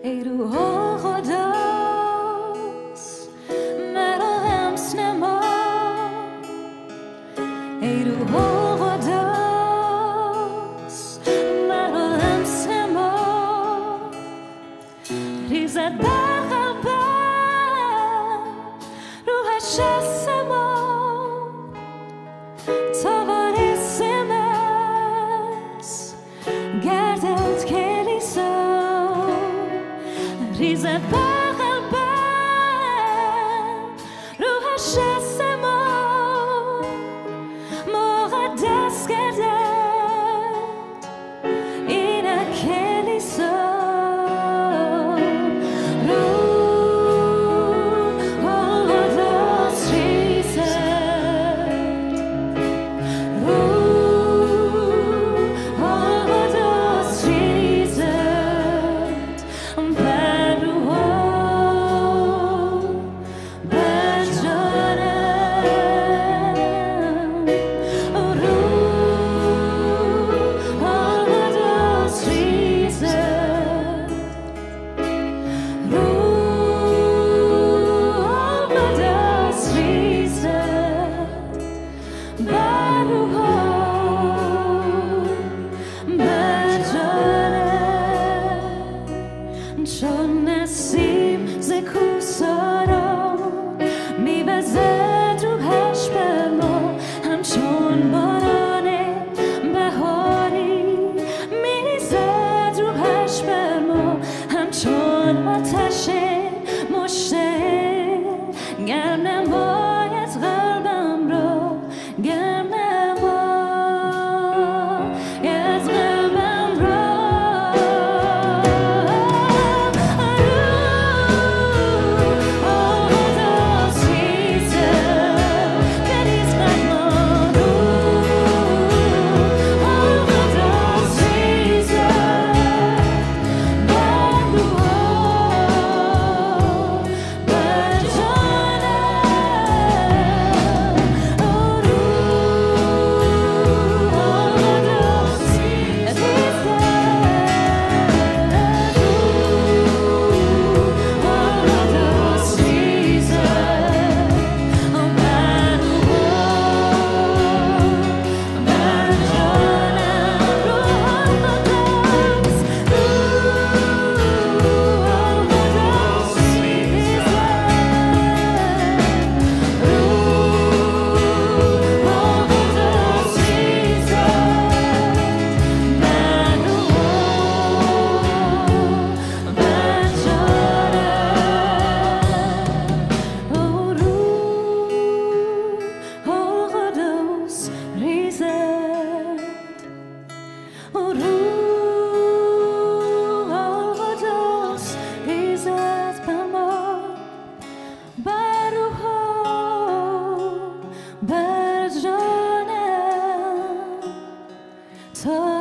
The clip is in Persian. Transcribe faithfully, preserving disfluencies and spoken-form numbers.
ای روح القدس مرا لمس نما، ای روح القدس مرا لمس نما، ریزد بر قلبم روحش از سما، تا وارث مس گردد کلیسا، ریزد بر قلبم روحش از سما، مقدس گردد این کلیسا. چون نسیم ز کوهسارا میوزد روحش بر ما، همچون باران بهاری میریزد روحش بر ما، همچون آتش مشتعل گرم نماید قلبم را، گرم نماید قلبم را. بر جانم تا